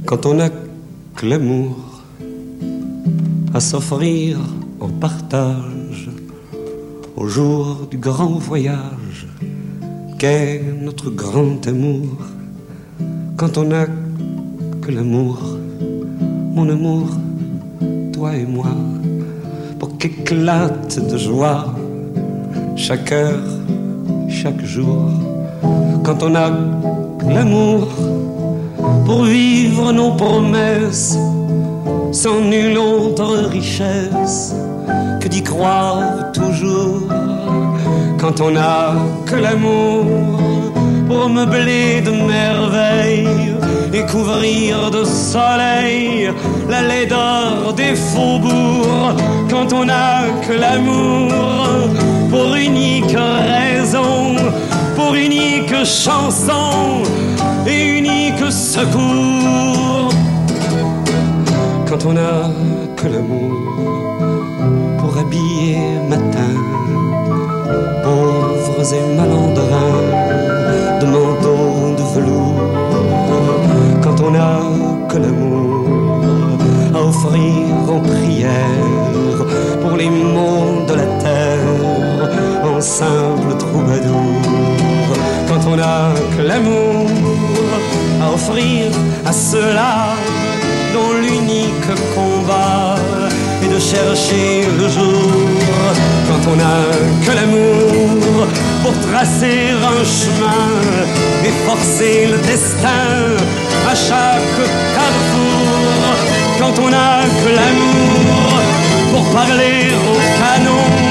Quand on n'a que l'amour à s'offrir au partage, au jour du grand voyage qu'est notre grand amour. Quand on n'a que l'amour, mon amour, toi et moi, pour qu'éclate de joie chaque heure, chaque jour. Quand on a l'amour pour vivre nos promesses sans nulle autre richesse que d'y croire toujours. Quand on a que l'amour pour meubler de merveilles et couvrir de soleil la laideur des faubourgs. Quand on a que l'amour pour unique raison, pour unique chanson et unique secours. Quand on a que l'amour pour habiller matin pauvres et malandrins de manteaux de velours. Quand on a que l'amour à offrir en prière pour les maux de la terre en simple troubadour. Quand on a que l'amour à offrir à ceux-là dont l'unique combat est de chercher le jour. Quand on a que l'amour pour tracer un chemin et forcer le destin à chaque carrefour. Quand on a que l'amour pour parler au canon